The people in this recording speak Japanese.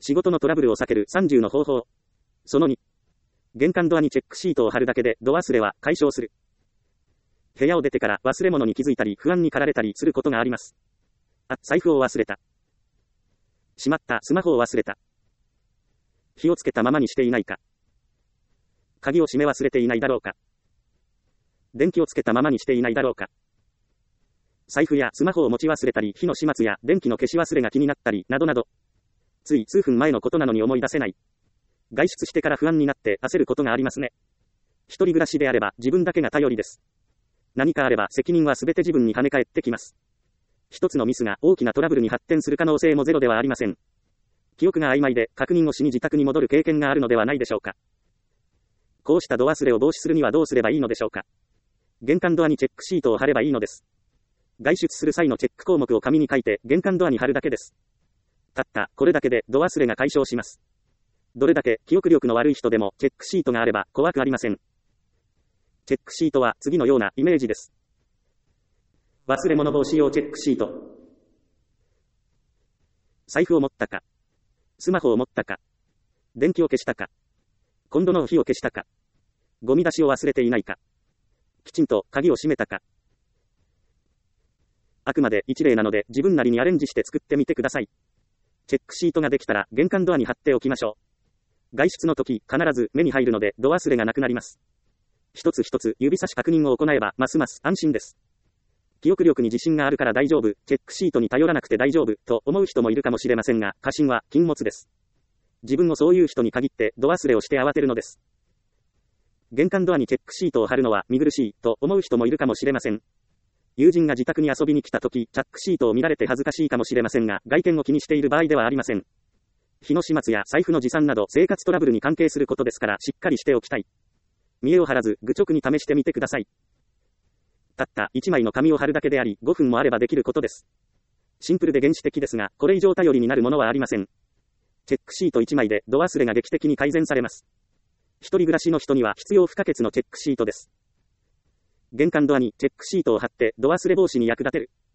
仕事のトラブルを避ける30の方法。その2。玄関ドアにチェックシートを貼るだけでド忘れは解消する。部屋を出てから忘れ物に気づいたり不安に駆られたりすることがあります。財布を忘れた。しまった、スマホを忘れた。火をつけたままにしていないか。鍵を閉め忘れていないだろうか。電気をつけたままにしていないだろうか。財布やスマホを持ち忘れたり、火の始末や電気の消し忘れが気になったり、などなど。つい数分前のことなのに思い出せない。外出してから不安になって焦ることがありますね。一人暮らしであれば自分だけが頼りです。何かあれば責任はすべて自分に跳ね返ってきます。一つのミスが大きなトラブルに発展する可能性もゼロではありません。記憶が曖昧で確認をしに自宅に戻る経験があるのではないでしょうか。こうした度忘れを防止するにはどうすればいいのでしょうか。玄関ドアにチェックシートを貼ればいいのです。外出する際のチェック項目を紙に書いて玄関ドアに貼るだけです。たったこれだけで度忘れが解消します。どれだけ記憶力の悪い人でもチェックシートがあれば怖くありません。チェックシートは次のようなイメージです。忘れ物防止用チェックシート。財布を持ったか。スマホを持ったか。電気を消したか。コンロの火を消したか。ゴミ出しを忘れていないか。きちんと鍵を閉めたか。あくまで一例なので自分なりにアレンジして作ってみてください。チェックシートができたら玄関ドアに貼っておきましょう。外出の時必ず目に入るので度忘れがなくなります。一つ一つ指差し確認を行えばますます安心です。記憶力に自信があるから大丈夫、チェックシートに頼らなくて大丈夫と思う人もいるかもしれませんが、過信は禁物です。自分もそういう人に限って度忘れをして慌てるのです。玄関ドアにチェックシートを貼るのは見苦しいと思う人もいるかもしれません。友人が自宅に遊びに来た時、チェックシートを見られて恥ずかしいかもしれませんが、外見を気にしている場合ではありません。火の始末や財布の持参など生活トラブルに関係することですからしっかりしておきたい。見栄を張らず愚直に試してみてください。たった1枚の紙を貼るだけであり、5分もあればできることです。シンプルで原始的ですが、これ以上頼りになるものはありません。チェックシート1枚で度忘れが劇的に改善されます。一人暮らしの人には必要不可欠のチェックシートです。玄関ドアにチェックシートを貼って度忘れ防止に役立てる。